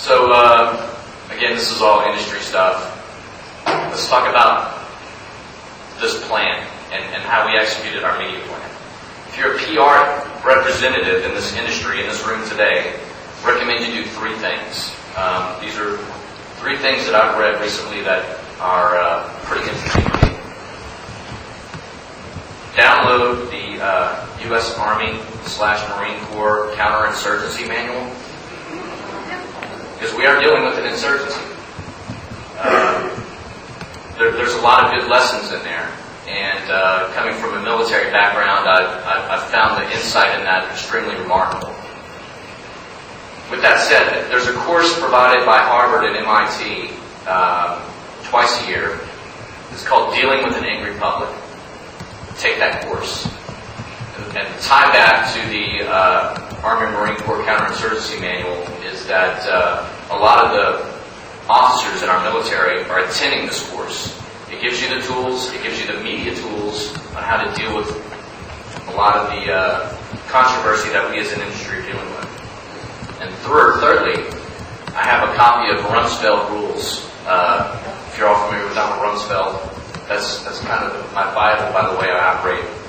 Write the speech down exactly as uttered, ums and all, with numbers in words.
So, uh, again, this is all industry stuff. Let's talk about this plan and, and how we executed our media plan. If you're a P R representative in this industry, in this room today, I recommend you do three things. Um, these are three things that I've read recently that are uh, pretty interesting to me. Download the uh, U S Army slash Marine Corps Counterinsurgency Manual, because we are dealing with an insurgency. Uh, there, there's a lot of good lessons in there, and uh, coming from a military background, I've, I've found the insight in that extremely remarkable. With that said, there's a course provided by Harvard and M I T um, twice a year. It's called Dealing with an Angry Public. Take that course. And, and tie back to the uh, Army and Marine Corps Counterinsurgency Manual is that uh, a lot of the officers in our military are attending this course. It gives you the tools, it gives you the media tools on how to deal with a lot of the uh, controversy that we as an industry are dealing with. And third, thirdly, I have a copy of Rumsfeld Rules. Uh, if you're all familiar with Donald Rumsfeld, that's that's kind of my Bible by the way I operate.